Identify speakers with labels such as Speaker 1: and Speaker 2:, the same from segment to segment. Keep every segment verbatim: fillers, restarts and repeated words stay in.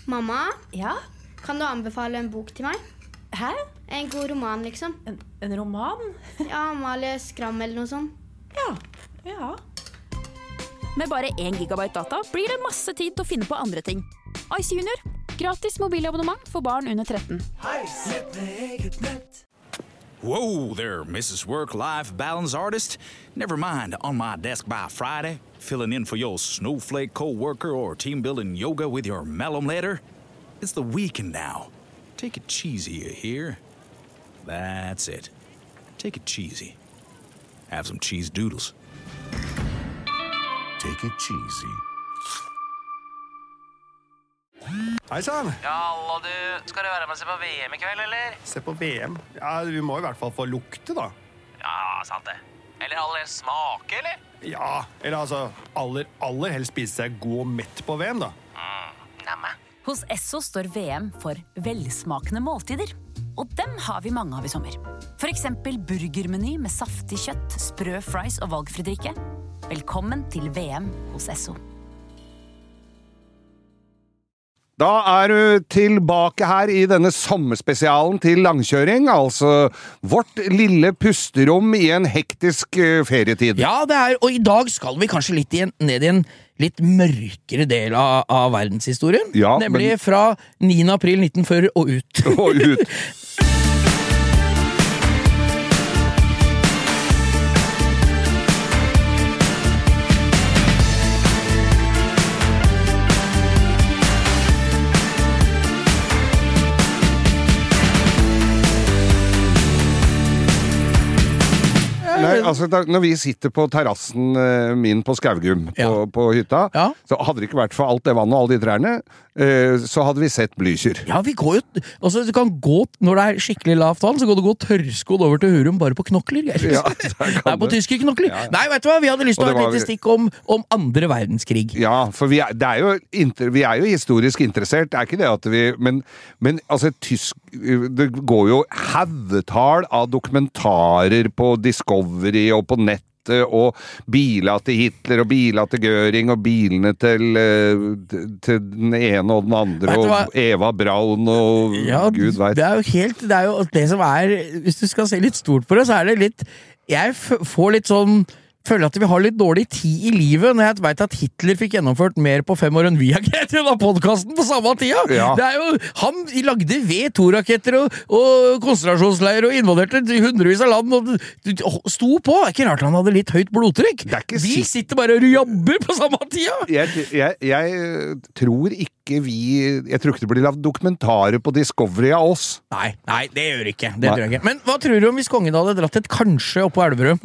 Speaker 1: Mamma?
Speaker 2: Ja?
Speaker 1: Kan du anbefale en bok til meg?
Speaker 2: Hæ?
Speaker 1: En god roman, liksom.
Speaker 2: En, en roman?
Speaker 1: Ja, Amalie Skram eller noe sånt.
Speaker 2: Ja, ja.
Speaker 3: Med bare én gigabyte data blir det masse tid til å finne på andre ting. Ice Junior. Gratis mobilabonnement for barn under tretten.
Speaker 4: Whoa there, Missus Work-Life Balance Artist. Never mind, on my desk by Friday, filling in for your snowflake co-worker or team-building yoga with your malum letter. It's the weekend now. Take it cheesy, you hear? That's it. Take it cheesy. Have some cheese doodles.
Speaker 5: Take it cheesy.
Speaker 6: Hei sann!
Speaker 7: Ja, hallo du. Skal du være med og se på V M i kveld, eller?
Speaker 6: Se på V M. Ja, vi må i hvert fall få lukte, da.
Speaker 7: Ja, sant det. Eller aller smake, eller?
Speaker 6: Ja, eller altså, aller, aller helst spise seg god og mett på V M, da.
Speaker 7: Mm, nemme.
Speaker 3: Hos Esso står V M for velsmakende måltider. Og dem har vi mange av i sommer. For eksempel burgermeny med saftig kjøtt, sprø fries og valgfri drikke. Velkommen til V M hos Esso.
Speaker 8: Da er du tilbake her i denne sommerspesialen til langkjøring, altså vårt lille pusterom i en hektisk uh, ferietid.
Speaker 9: Ja, det er, og i dag skal vi kanskje litt i en, ned i en litt mørkere del av, av verdenshistorien.
Speaker 8: Ja,
Speaker 9: nemlig
Speaker 8: men...
Speaker 9: fra niende april nitten førti og ut.
Speaker 8: Og ut. Nei, altså da, når vi sitter på terrassen uh, min på Skaugum på,
Speaker 9: ja.
Speaker 8: på hytta, ja. Så hadde det ikke vært for alt det vannet og alle de trærne, uh, så hadde vi sett blykyr.
Speaker 9: Ja, vi går jo, altså du kan gå, når det er skikkelig lavt vann, så går du gå tørrskodd over til Hurum bare på knokler, Geir. Ja, Nei, på tyske knokler. Ja, ja. Nei, vet du hva, vi hadde lyst til å ha et lite stikk om, om andre verdenskrig.
Speaker 8: Ja, for vi er, det er jo, inter, vi er jo historisk interessert, det er ikke det at vi, men, men altså tysk, det går jo haugetall av dokumentarer på Discovery og på nettet, og biler til Hitler og biler til Göring og bilene til, til den ene og den andre og Eva Braun og
Speaker 9: ja,
Speaker 8: Gud vet.
Speaker 9: Det er jo helt, det er jo det som er, hvis du skal se litt stort på det, så er det litt, jeg f- får litt sånn føler at vi har litt dårlig tid i livet når jeg vet at Hitler fikk gjennomført mer på fem år enn vi har greit i denne podcasten på samme tida. Ja. Det er jo, han lagde V to-raketter og, og konsentrasjonsleier og invaderte hundrevis av land og sto på. Det er ikke rart han hadde litt høyt blodtrykk. Vi sitter bare og jobber på samme tida.
Speaker 8: Jeg, jeg, jeg tror ikke vi, jeg tror ikke det blir lavet dokumentarer på Discovery av oss.
Speaker 9: Nei, nei, det gjør ikke. Det tror jeg ikke. Men hva tror du om hvis kongen hadde dratt et kanskje opp på Elverum?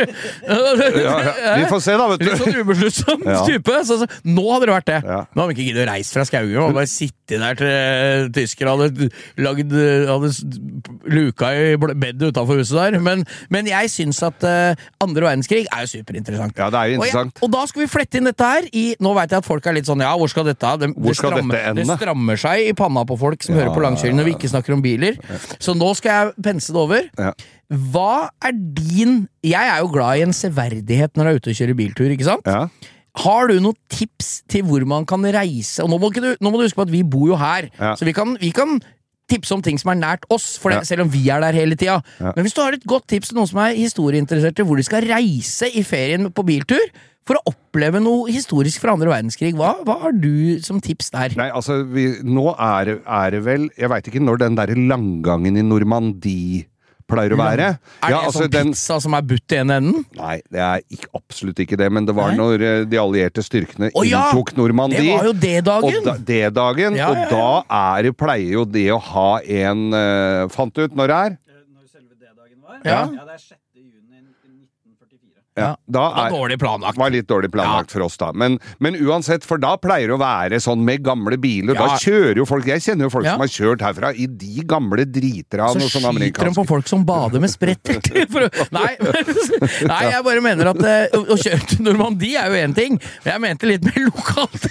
Speaker 8: Ja, ja. Vi får se da, vet du.
Speaker 9: Litt sånn ubesluttsom ja. type. Så, så, nå hadde det vært det. Ja. Nå hadde vi ikke giddet å reise fra Skaugum og bare sitte der til tyskere hadde lagd hadde luka i bedet utenfor huset der. Men, men jeg synes at uh, andre verdenskrig er jo superinteressant.
Speaker 8: Ja, det er jo interessant.
Speaker 9: Og, jeg, og da skal vi flette inn dette her i, nå vet jeg at folk er litt sånn, ja, hvor skal dette det,
Speaker 8: hvor skal
Speaker 9: det, strammer,
Speaker 8: dette ende?
Speaker 9: Det strammer seg i panna på folk som ja, hører på langkjøring når vi ikke snakker om biler. Så nå skal jeg pense det over. Ja. Hva er din... Jeg er jo glad i en severdighet når jeg er ute og kjører biltur, ikke sant? Ja. Har du noen tips til hvor man kan reise? Og nå må du, nå må du huske på at vi bor jo her, ja. Så vi kan, vi kan tipse om ting som er nært oss, for det, ja. Selv om vi er der hele tida. Ja. Men hvis du har et godt tips til noen som er historieinteresserte, hvor de skal reise i ferien på biltur, for å oppleve noe historisk fra andre verdenskrig, hva, hva har du som tips der?
Speaker 8: Nei, altså, vi, nå er, er det vel, jeg vet ikke når den der langgangen i Normandie pleier å være.
Speaker 9: Er det
Speaker 8: ja,
Speaker 9: en
Speaker 8: altså,
Speaker 9: sånn pizza den... som er butt i en enden?
Speaker 8: Nei, det er ikke, absolutt ikke det, men det var Nei? Når de allierte styrkene oh, ja! Inntok Normandie.
Speaker 9: Det var jo D-dagen.
Speaker 8: Og, da, D-dagen, ja, ja, ja. Og da er det, pleier jo det å ha en, uh, fant du ut når det er?
Speaker 10: Når selve D-dagen var?
Speaker 8: Ja,
Speaker 10: ja det er sjette juni nitten førtifire.
Speaker 8: Ja, da
Speaker 9: er, det var dårlig planlagt.
Speaker 8: Var litt dårlig planlagt ja. For oss da. Men, men uansett, for da pleier det å være sånn med gamle biler. Ja. Da kjører jo folk, jeg kjenner jo folk ja. Som har kjørt herfra i de gamle driter av noe sånn amerikansk.
Speaker 9: Så skyter de på folk som bader med spretter. nei, nei, jeg bare mener at uh, å kjøre til Normandie er jo en ting, men jeg mente litt mer lokalt.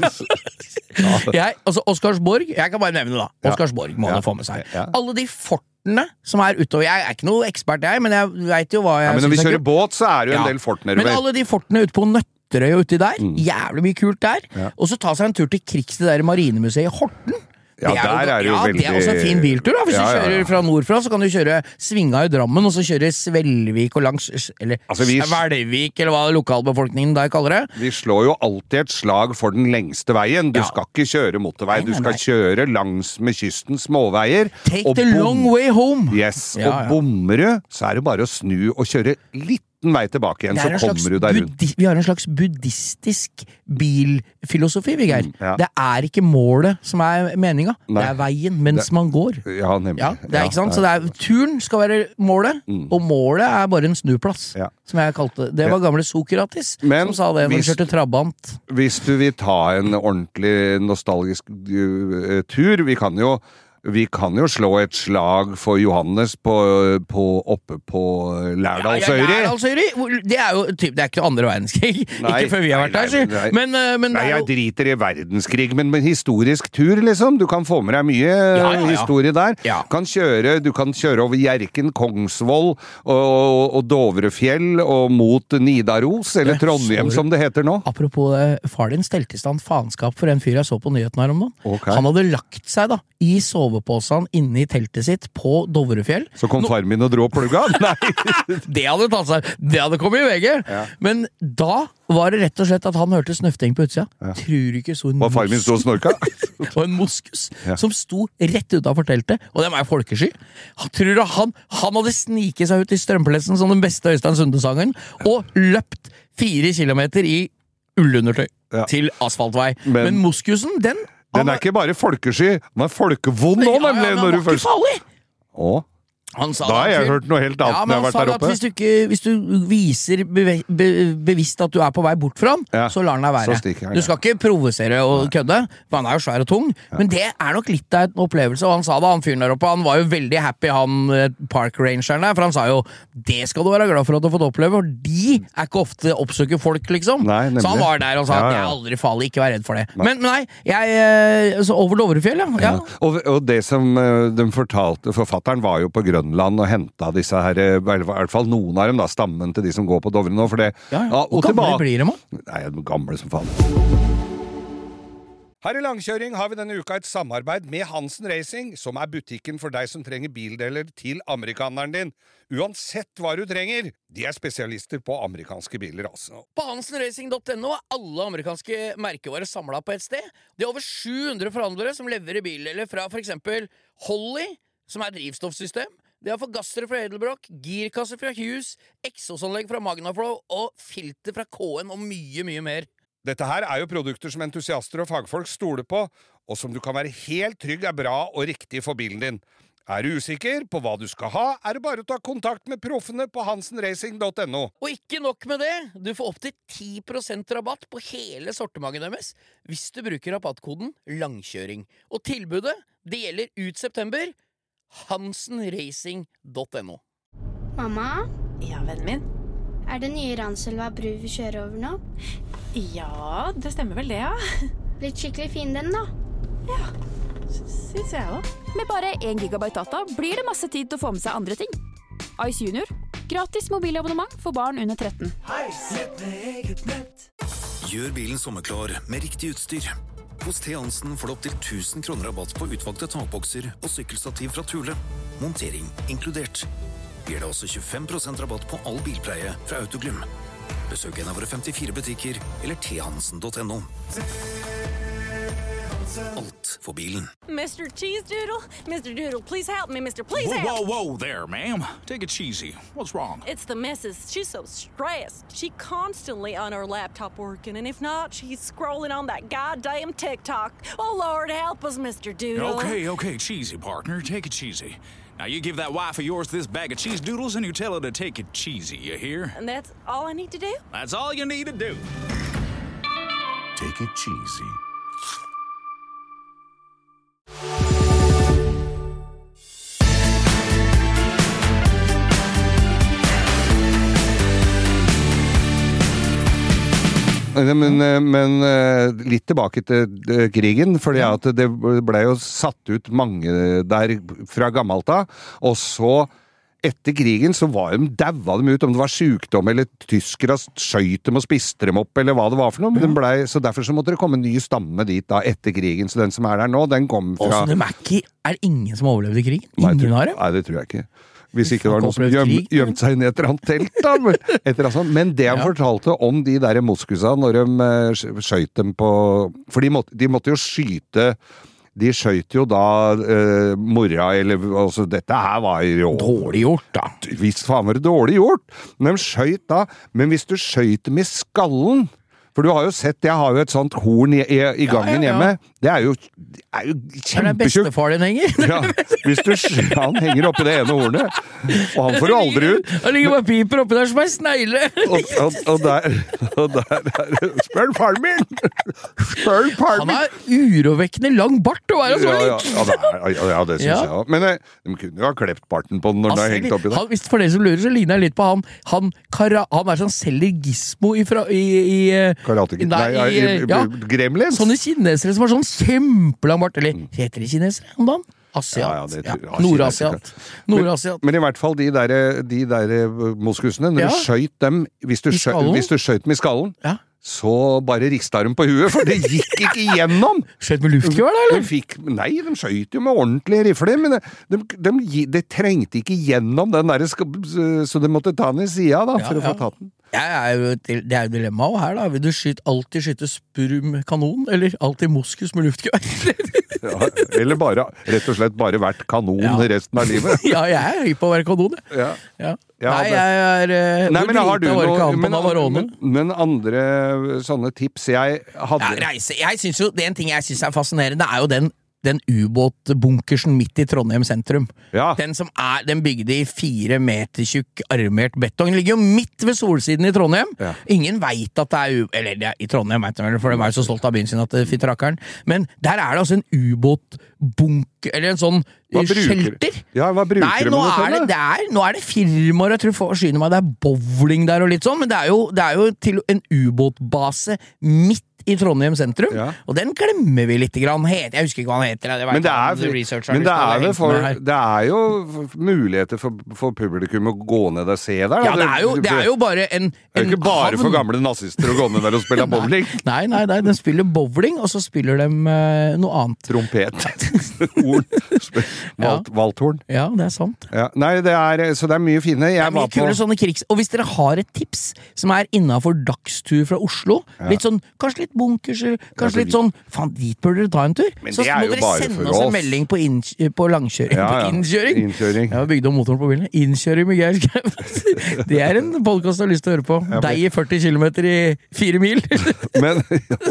Speaker 9: jeg, altså Oscarsborg, jeg kan bare nevne da, Oscarsborg må ja. Det få med seg. Ja. Alle de fort som er utover. Jeg er ikke noe ekspert jeg, men jeg vet jo hva jeg...
Speaker 8: Ja, men når vi kjører båt, så er det jo en ja. Del fort nedover.
Speaker 9: Men alle de fortene ute på Nøtterøy og uti der, mm. jævlig mye kult der. Ja. Og så ta seg en tur til Krigs, det der marinemuseet i Horten.
Speaker 8: Ja,
Speaker 9: det er
Speaker 8: der
Speaker 9: jo,
Speaker 8: er det jo
Speaker 9: ja,
Speaker 8: veldig...
Speaker 9: det er også en fin biltur da. Hvis
Speaker 8: Ja,
Speaker 9: du
Speaker 8: ja,
Speaker 9: kjører
Speaker 8: ja.
Speaker 9: fra nordfra, så kan du kjøre Svinga i Drammen, og så kjøre Svelvik og langs, eller
Speaker 8: Altså, vi-
Speaker 9: Svelvik, eller hva lokalbefolkningen der kaller det.
Speaker 8: Vi slår jo alltid et slag for den lengste veien. Du
Speaker 9: Ja.
Speaker 8: skal ikke kjøre motorvei,
Speaker 9: Nei,
Speaker 8: du
Speaker 9: nei,
Speaker 8: skal
Speaker 9: nei.
Speaker 8: kjøre langs med kysten småveier.
Speaker 9: Take
Speaker 8: og
Speaker 9: the
Speaker 8: bom-
Speaker 9: long way home.
Speaker 8: Yes,
Speaker 9: Ja,
Speaker 8: og
Speaker 9: ja.
Speaker 8: bommer du, så er det bare å snu og kjøre liten vei tilbake igjen,
Speaker 9: Det
Speaker 8: så
Speaker 9: er en slags
Speaker 8: kommer du der rundt.
Speaker 9: buddi- vi har en slags buddhistisk bilfilosofi, vi, Geir.
Speaker 8: ja.
Speaker 9: Det er ikke målet som er meninga,
Speaker 8: Nei.
Speaker 9: det er veien mens man går.
Speaker 8: Ja, nemlig.
Speaker 9: Ja, det er
Speaker 8: Ja,
Speaker 9: ikke sant? Så det er, turen skal være målet, og målet er bare en snuplass,
Speaker 8: Ja.
Speaker 9: som jeg kalte det. Det var gamle Sokrates
Speaker 8: Men
Speaker 9: som sa det når
Speaker 8: hvis-
Speaker 9: han kjørte trabant.
Speaker 8: Hvis du vil ta en ordentlig nostalgisk uh, tur, vi kan jo vi kan jo slå et slag for Johannes på, på, oppe på Lærdalsøyri.
Speaker 9: Ja, ja, Lærdalsøyri. Hvor- Det er jo typ, det er ikke andre verdenskrig.
Speaker 8: Nei,
Speaker 9: ikke før vi har vært
Speaker 8: nei,
Speaker 9: der, si.
Speaker 8: nei, nei.
Speaker 9: Men, eh, men det
Speaker 8: Nei,
Speaker 9: er
Speaker 8: jeg
Speaker 9: jo
Speaker 8: driter i verdenskrig, men med historisk tur, liksom. Du kan få med deg mye
Speaker 9: ja, ja.
Speaker 8: historie der.
Speaker 9: Ja.
Speaker 8: Kan kjøre, du kan kjøre over Hjerken, Kongsvoll og, og, og Dovrefjell og mot Nidaros, eller
Speaker 9: Det
Speaker 8: Trondheim
Speaker 9: står-
Speaker 8: som det heter nå.
Speaker 9: Apropos det, far din stelte i stand faenskap for en fyr jeg så på nyheten her om dagen.
Speaker 8: Ok.
Speaker 9: Han hadde lagt seg da i soveposen inne i teltet sitt på Dovrefjell.
Speaker 8: Så kom far min og dro og plugga. Nei!
Speaker 9: Det hadde tatt seg, det hadde kommet i V G! Men da var det rett og slett at han hørte snøfting på utsida. Tror du ikke så en
Speaker 8: Var far min stå og snorka?
Speaker 9: og en moskus som sto rett utenfor teltet, og dem er folkesky. Han, tror du han, han hadde sniket seg ut i strømplessen som den beste Øystein Sunde-sangen, og løpt fire kilometer i ullundertøy
Speaker 8: Ja.
Speaker 9: til asfaltvei.
Speaker 8: Men-
Speaker 9: Men, moskusen, den
Speaker 8: Den er ikke bare folkesky, den er folkevond nå,
Speaker 9: ja, ja,
Speaker 8: nemlig.
Speaker 9: den
Speaker 8: når
Speaker 9: var
Speaker 8: du
Speaker 9: ikke
Speaker 8: først...
Speaker 9: farlig!
Speaker 8: Å?
Speaker 9: Han sa
Speaker 8: Da har
Speaker 9: det,
Speaker 8: jeg
Speaker 9: fyr.
Speaker 8: hørt noe helt annet
Speaker 9: Ja,
Speaker 8: når
Speaker 9: men
Speaker 8: jeg har
Speaker 9: han sa
Speaker 8: vært der
Speaker 9: det at
Speaker 8: oppe.
Speaker 9: hvis du, ikke, hvis du viser beve, be, bevisst at du er på vei bort fra han,
Speaker 8: Ja,
Speaker 9: så lar han deg være.
Speaker 8: så stikker han,
Speaker 9: Du skal ikke provosere og kødde, for han er jo svær og tung, men det er nok litt av en opplevelse, og han sa det, han fyren der oppe, han var jo veldig happy, han eh, park-rangeren der, for han sa jo, det skal du være glad for at du har fått oppleve, og de er ikke ofte oppsøker folk, liksom.
Speaker 8: Nei, nemlig.
Speaker 9: Så han var der og sa,
Speaker 8: Ja, ja.
Speaker 9: det er aldri farlig, ikke vær redd for det. Men nei, jeg, eh, så over Dovrefjell, ja. ja.
Speaker 8: Ja. Og, og det som eh, de fortalte, forfatteren var jo på Grønland og henta disse her, eh, i hvert fall noen av dem, da, stammen til de som går på Dovre nå, for det
Speaker 9: Ja, ja.
Speaker 8: og
Speaker 9: Hvor gamle
Speaker 8: tilbake-
Speaker 9: blir de, da?
Speaker 8: Nei, de er gamle som faen. Her i Langkjøring har vi denne uka et samarbeid med Hansen Racing, som er butikken for deg som trenger bildeler til amerikaneren din. Uansett hva du trenger, de er spesialister på amerikanske biler, altså.
Speaker 9: På hansenracing punktum no er alle amerikanske merkevarer samla på ett sted. Det er over sju hundre forhandlere som leverer bildeler fra for eksempel Holly, som er drivstoffsystem. Det er forgassere fra Edelbrock, girkasser fra Hughes, eksosanlegg fra Magnaflow og filter fra K N og mye, mye mer.
Speaker 8: Dette her er jo produkter som entusiaster og fagfolk stoler på, og som du kan være helt trygg er bra og riktig for bilen din. Er du usikker på hva du skal ha, er det bare å ta kontakt med proffene på hansen racing punktum no.
Speaker 9: Og ikke nok med det, du får opp til ti prosent rabatt på hele sortimentet deres hvis du bruker rabattkoden langkjøring. Og tilbudet, det gjelder ut september. hansen racing punktum no.
Speaker 1: Mamma,
Speaker 2: Ja, vennen min.
Speaker 1: er det nye Ranselva bru vi kjører over nå?
Speaker 2: Ja, det stemmer vel det, ja.
Speaker 1: Blitt skikkelig fin den da.
Speaker 2: Syns jeg òg.
Speaker 5: Med bare én gigabyte data blir det masse tid til å få med seg andre ting. Ice Junior. Gratis mobilabonnement for barn under tretten.
Speaker 11: Gjør bilen sommerklar med riktig utstyr. Hos T. Hansen får du opp til tusen kroner rabatt på utvalgte takbokser og sykkelstativ fra Thule. Montering inkludert. Gir deg også tjuefem prosent rabatt på all bilpleie fra Autoglym. Besøk en av våre femtifire butikker eller t hansen punktum no. Alt for bilen.
Speaker 12: Mister Cheese Doodle? Mister Doodle, please help me, Mister Please
Speaker 4: Whoa,
Speaker 12: help!
Speaker 4: whoa, whoa there, ma'am. Take it cheesy. What's wrong?
Speaker 12: It's the missus. She's so stressed. She constantly on her laptop working, and if not, she's scrolling on that goddamn TikTok. Oh, Lord, help us, Mister Doodle.
Speaker 4: Okay, okay, cheesy, partner. Take it cheesy. Now you give that wife of yours this bag of cheese doodles and you tell her to take it cheesy, you hear?
Speaker 12: And that's all I need to do?
Speaker 4: That's all you need to do.
Speaker 11: Take it cheesy.
Speaker 8: Men, men litt tilbake til krigen, fordi at det ble jo satt ut mange der fra gammelt av, og så etter krigen så var de, daua dem ut, om det var sykdom eller tyskere skjøt dem og spiste dem opp, eller hva det var for noe, men den ble, så derfor så måtte det komme en ny stamme dit da, etter krigen, så den som er der nå, den kom fra...
Speaker 9: Og så det er ikke, er det ingen som overlevde krigen? Ingen har det?
Speaker 8: Nei, det tror jeg ikke. Hvis ikke det var noen som gjem, gjemt seg inn i et eller annet telt, da. Men, et eller annet sånt. Men det han ja. fortalte om de der moskusa, når de uh, skjøt dem på... For de måtte, de måtte jo skyte... De skjøt jo da uh, mora, eller... Altså, dette her var jo...
Speaker 9: Dårlig gjort, da.
Speaker 8: Visst faen var det dårlig gjort. Men de skjøt da... Men hvis du skjøt dem i skallen... For du har jo sett, jeg har jo et sånt horn i, i, i gangen ja, ja, ja. hjemme. Det er jo, det er jo kjempetjukt.
Speaker 9: Er det bestefar din henger?
Speaker 8: Ja, hvis du, han henger oppi det ene hornet, og han får jo aldri ut.
Speaker 9: Han ligger bare piper oppi der som er snegle.
Speaker 8: Og, og, og der, og der, der spør faren min! Spør faren min!
Speaker 9: Han er urovekkende lang bart å være så
Speaker 8: ja,
Speaker 9: lik.
Speaker 8: Ja, ja, ja, ja, det synes ja. jeg også. Men eh, de kunne jo ha klept parten på den når den har hengt oppi der.
Speaker 9: Han, hvis for dere som lurer, så ligner jeg litt på han. Han, kara, han er sånn selger gizmo ifra, i... i
Speaker 8: Karate Kid. Nei, Nei, i, i, ja, Gremlins.
Speaker 9: Sånne kinesere som har sånn kjempelang bart. Eller heter det kinesere om dagen? Asiat. Ja, ja, det, ja. Nordasiat. Nordasiat.
Speaker 8: Men, men i hvert fall de der, de der moskusene, når ja. du skjøt dem, hvis du skjøt, hvis du skjøt dem i skallen, ja. så bare ristet dem på huet, for det gikk ikke igjennom.
Speaker 9: Skjøt med luftgevær da, eller?
Speaker 8: De fikk, nei, de skjøt jo med ordentlige rifler, men de, de, de, de trengte ikke igjennom den der, så de måtte ta den i siden da, for ja, å få tatt den.
Speaker 9: Ja, er jo, det er jo dilemmaet her da. Vil du skyte, alltid skyte spurv med kanon, eller alltid moskus med luftgevær?
Speaker 8: Ja, eller bare, rett og slett bare vært kanon ja. resten av livet.
Speaker 9: Ja, jeg er høy på å være kanon,
Speaker 8: ja.
Speaker 9: Ja. Ja, Nei, jeg er... Uh,
Speaker 8: Nei, men har du noe... Men,
Speaker 9: men,
Speaker 8: men andre sånne tips jeg hadde...
Speaker 9: Ja, reise. Jeg synes jo, det er en ting jeg synes er fascinerende, er jo den den ubåtbunkersen midt i Trondheim sentrum.
Speaker 8: Ja.
Speaker 9: Den som er, den bygde i fire meter tjukk armert betong. Den ligger jo midt ved solsiden i Trondheim. Ja. Ingen vet at det er u... Eller det er, i Trondheim vet de, for de er jo så stolt av byen sin at det fitter rakkeren. Men der er det altså en ubåtbunker, eller en sånn shelter.
Speaker 8: Ja, hva bruker
Speaker 9: Nei,
Speaker 8: du
Speaker 9: nå
Speaker 8: med
Speaker 9: er det, det er, nå er det firmaer, jeg tror forsyner meg, det er bowling der og litt sånn, men det er jo, det er jo til en ubåtbase midt i Trondheim sentrum, ja. Og den glemmer vi litt grann. Jeg husker ikke hva han heter. Det
Speaker 8: men det er, men det er, for, det er jo muligheter for, for publikum å gå ned og se der.
Speaker 9: Ja, det er jo, det er jo bare en, en
Speaker 8: Det er jo ikke bare havn. For gamle nazister å gå ned der og spille bowling.
Speaker 9: Nei, nei, nei, de spiller bowling, og så spiller de uh, noe annet.
Speaker 8: Trompet. Horn. Valt, valthorn.
Speaker 9: Ja, det er sant.
Speaker 8: Ja. Nei, det er, så det er mye fine. Jeg
Speaker 9: det er mye kule på... sånne krigs... Og hvis dere har et tips som er innenfor dagstur fra Oslo, ja. Litt sånn, kanskje litt bunkers, kanskje litt sånn, faen, dit bør dere ta en tur. Så må dere sende oss en melding på, inn, på langkjøring, ja, ja. På innkjøring.
Speaker 8: Innkjøring.
Speaker 9: Jeg har bygd om motoren på bilen. Innkjøring med Geir Skau. Det er en podcast jeg har lyst til å høre på. Ja, men... Deg i førti kilometer i fire mil.
Speaker 8: Men,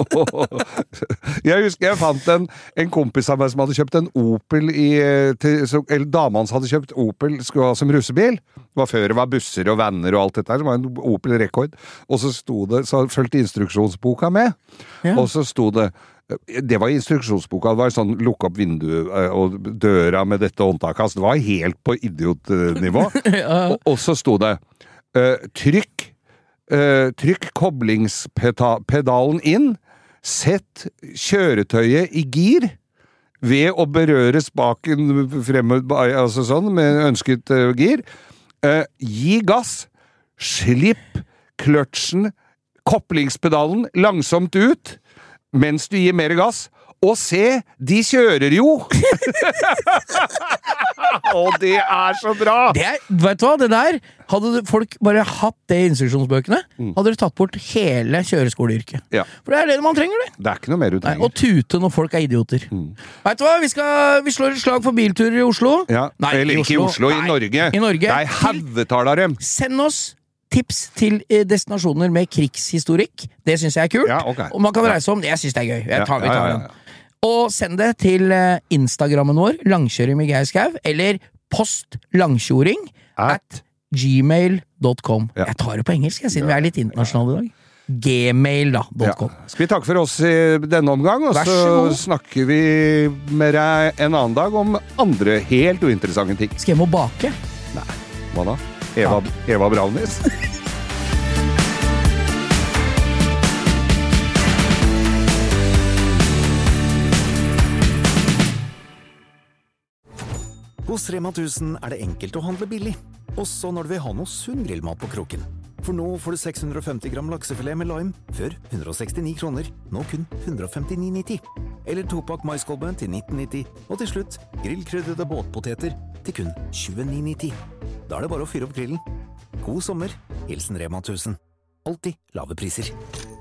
Speaker 8: jeg husker jeg fant en, en kompis av meg som hadde kjøpt en Opel i, til, eller dama hans hadde kjøpt Opel, skulle ha som russebil. Det var før det var busser og vanner og alt dette her, det var en Opel Rekord. Og så sto det, så fulgte instruksjonsboka med. Ja. Og så sto det, det var instruksjonsboka, det var sånn lukk opp vinduet og døra med dette håndtaket, det var helt på idiotnivå. Ja. og, og så sto det, uh, trykk, uh, trykk koblingspedalen inn, sett kjøretøyet i gir, ved å berøre spaken fremme, altså sånn, med ønsket uh, gir, uh, gi gass, slipp kløtsjen, kopplingspedalen langsomt ut, mens du gir mer gass, og se, de kjører jo! Og det er så bra!
Speaker 9: Det er, vet du hva, det der, hadde folk bare hatt det i instruksjonsbøkene, mm. hadde du tatt bort hele kjøreskoleyrket. Ja. For det er det man trenger, det.
Speaker 8: Det er ikke noe mer du trenger.
Speaker 9: Nei, og tute når folk er idioter. Mm. Vet du hva, vi, skal, vi slår et slag for bilturer i Oslo.
Speaker 8: Ja, Nei, eller ikke i Oslo, i Norge.
Speaker 9: I Norge.
Speaker 8: Det er haugetall av dem.
Speaker 9: Send oss tips til destinasjoner med krigshistorikk. Det synes jeg er kult.
Speaker 8: Ja, okay.
Speaker 9: Og man kan reise om, jeg synes det er gøy. Jeg tar, vi tar ja, ja, ja. Og send det til Instagrammen vår, Langkjøring med Geir Skau, eller post langkjøring at gmail dot com. Ja. Jeg tar det på engelsk, jeg, siden ja. Vi er litt internasjonale i dag. Gmail da, .com.
Speaker 8: Ja. Skal vi takke for oss i denne omgang, og så, så snakker vi med deg en annen dag om andre helt uinteressante ting.
Speaker 9: Skal jeg må bake?
Speaker 8: Nei, hva da? Eva, Eva Brownies.
Speaker 11: Hos Rema tusen er det enkelt å handle billig. Også når du vil ha noe sunn grillmat på kroken. For nå får du seks hundre og femti gram laksefilet med lime, før hundre og sekstini kroner, nå kun hundre og femtini nitti. Eller topakk maiskolbe til nitten nitti, og til slutt grillkrydrede båtpoteter til kun tjueni nitti. Da er det bare å fyre opp grillen. God sommer, hilsen Rema tusen. Alltid lave priser.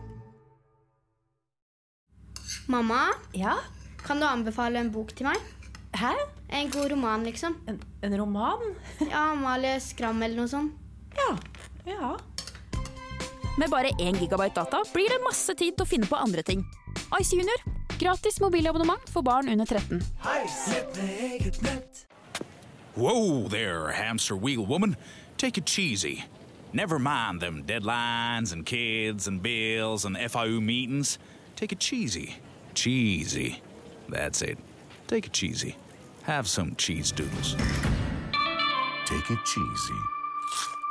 Speaker 1: Mamma?
Speaker 2: Ja?
Speaker 1: Kan du anbefale en bok til meg?
Speaker 2: Hæ?
Speaker 1: En god roman, liksom.
Speaker 2: En, en roman?
Speaker 1: Ja, Amalie Skram eller noe sånt.
Speaker 2: Ja, ja.
Speaker 5: Med bare én gigabyte data blir det masse tid til å finne på andre ting. Ice Junior. Gratis mobilabonnement for barn under tretten.
Speaker 4: Whoa there, hamster wheel woman. Take it cheesy. Never mind them deadlines and kids and bills and F I U meetings. Take it cheesy. Cheesy. That's it. Take it cheesy. Have some cheese doodles.
Speaker 13: Take it cheesy.